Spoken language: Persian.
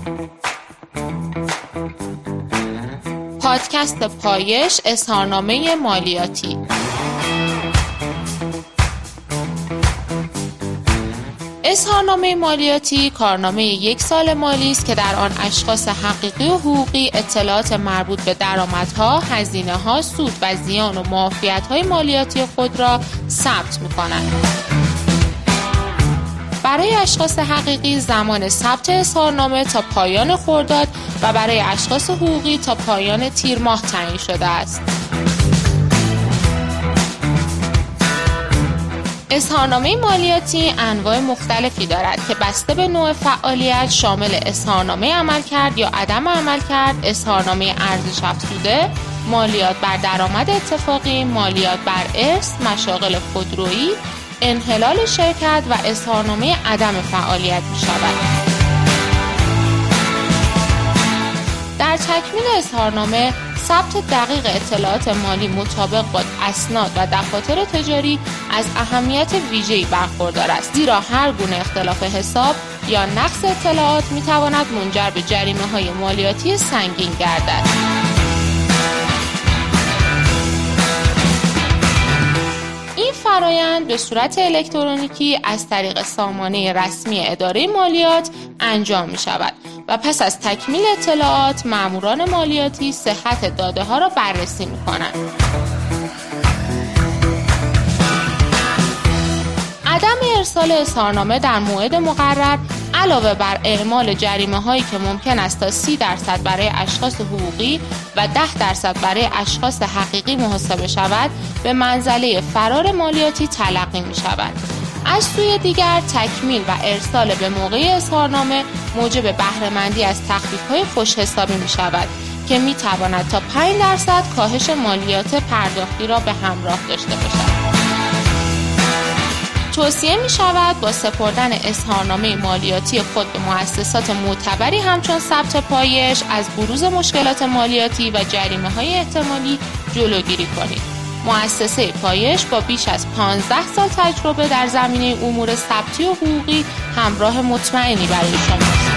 پادکست پایش، اظهارنامه مالیاتی. اظهارنامه مالیاتی کارنامه 1 سال مالی است که در آن اشخاص حقیقی و حقوقی اطلاعات مربوط به درآمدها، هزینه‌ها، سود و زیان و معافیت‌های مالیاتی خود را ثبت می‌کنند. برای اشخاص حقیقی زمان ثبت اظهارنامه تا پایان خرداد و برای اشخاص حقوقی تا پایان تیر ماه تعیین شده است. اظهارنامه مالیاتی انواع مختلفی دارد که بسته به نوع فعالیت شامل اظهارنامه عملکرد یا عدم عملکرد، اظهارنامه ارزش افزوده، مالیات بر درآمد اتفاقی، مالیات بر ارث، مشاغل خودرویی، انحلال شرکت و اظهارنامه عدم فعالیت می شود. در تکمیل اظهارنامه ثبت دقیق اطلاعات مالی مطابق با اسناد و دفاتر تجاری از اهمیت ویژه‌ای برخوردار است، زیرا هر گونه اختلاف حساب یا نقص اطلاعات می تواند منجر به جریمه‌های مالیاتی سنگین گردد. این فرایند به صورت الکترونیکی از طریق سامانه رسمی اداره مالیات انجام می شود و پس از تکمیل اطلاعات ماموران مالیاتی صحت داده ها را بررسی می کنند. عدم ارسال اظهارنامه در موعد مقرر علاوه بر اعمال جریمه هایی که ممکن است تا 30% برای اشخاص حقوقی و 10% برای اشخاص حقیقی محاسبه شود، به منزله فرار مالیاتی تلقی می شود. از سوی دیگر تکمیل و ارسال به موقع اظهارنامه موجب بهره‌مندی از تخفیف‌های خوش حسابی می شود که می تواند تا 5% کاهش مالیات پرداختی را به همراه داشته باشد. توصیه می شود با سپردن اظهارنامه مالیاتی خود به مؤسسات معتبری همچون ثبت پایش از بروز مشکلات مالیاتی و جریمه‌های احتمالی جلوگیری کنید. مؤسسه پایش با بیش از 15 سال تجربه در زمینه امور ثبتی و حقوقی همراه مطمئنی برای شماست.